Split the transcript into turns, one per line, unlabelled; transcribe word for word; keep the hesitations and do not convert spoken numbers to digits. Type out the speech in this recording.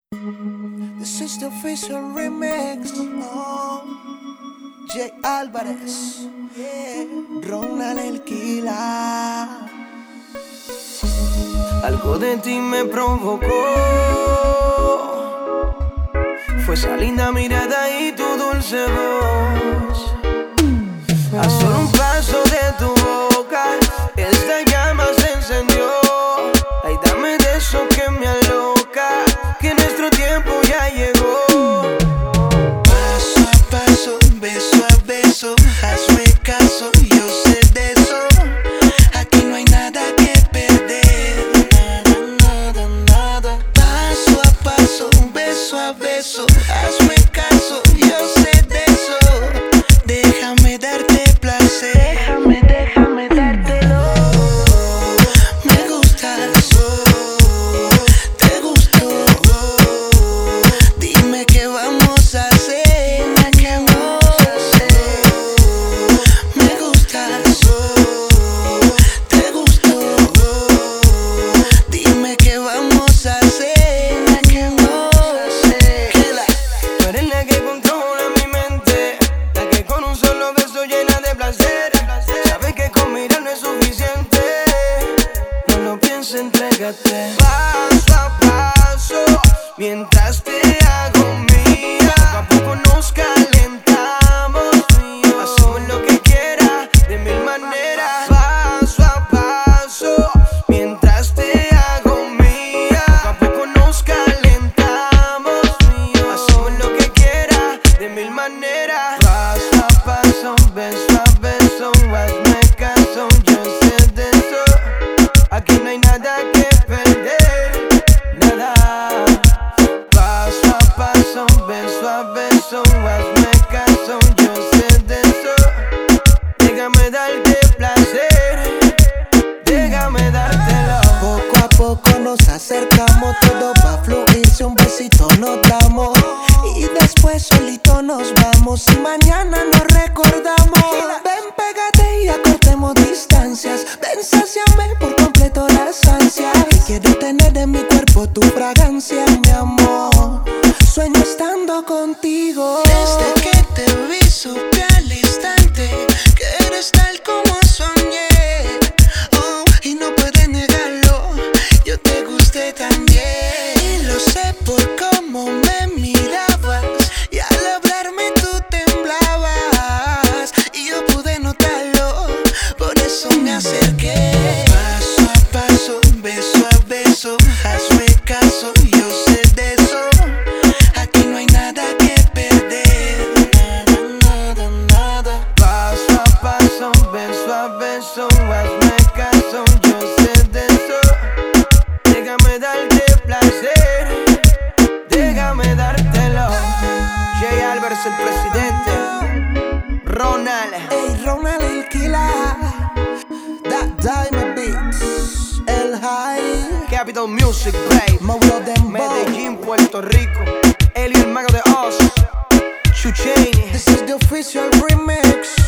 This is the official remix. Oh, Jay Álvarez, yeah. Ronald el Killa.
Algo de ti me provocó. Fue esa linda mirada y tu dulce voz. A solo un paso de tu boca, esta llama se encendió. Ay, dame de eso que me aloca, que nuestro tiempo ya llegó.
Paso a paso, beso a beso, hazme caso, yo sé de eso. Aquí no hay nada que perder, nada, nada, nada. Paso a paso, beso a beso, hazme caso, yo sé de eso. Déjame darte placer, déjame, déjame dártelo. Me gustas, te gusto. Dime qué vamos a hacer, qué vamos a hacer. Me gustas, te gusto. Dime qué vamos a hacer, qué vamos a hacer.
Tú eres la que controla mi mente, la que con un solo beso llena de placer. Sabes que con mirar no es suficiente, no lo pienses, entrégate. Paso a paso, mientras te hago mía, poco a poco nos calentamos. Hacemos lo que quieras, de mil maneras. Paso a paso, mientras te hago mía, poco a poco nos calentamos. Hacemos lo que quieras, de mil maneras. Paso a paso, beso a beso, hazme caso, yo sé de eso. Aquí no hay nada que perder, nada. Paso a paso, beso a beso, hazme caso, yo sé de eso. Déjame darte placer, déjame dártelo.
Poco a poco nos acercamos, todo va a fluir si un besito nos damos. Y después solito nos vamos y mañana nos recordamos. Ven, pégate y acortemos distancias. Ven, sáciame por completo las ansias. Quiero tener en mi cuerpo tu fragancia, mi amor. Sueño estando contigo. Desde que te vi supe al instante que eres tal como soñé. Oh, y no puedes negarlo, yo te gusté también. Y lo sé por cómo me mirabas, y al hablarme tú temblabas. Y yo pude notarlo, por eso me acerqué. Paso a paso, beso a beso, hazme caso, yo sé de eso. Aquí no hay nada que perder, nada, nada, nada.
Paso a paso, beso a beso, hazme caso, yo sé de eso. Déjame darte placer, déjame dártelo. Jay Álvarez, el presidente. Ronald.
Ey, Ronald el Killa. That Diamond Beats, El High,
Capital Music, babe.
Mauro Dembow.
Medellín, Puerto Rico. Eli, el mago de Oz. Chuchain.
This is the official remix.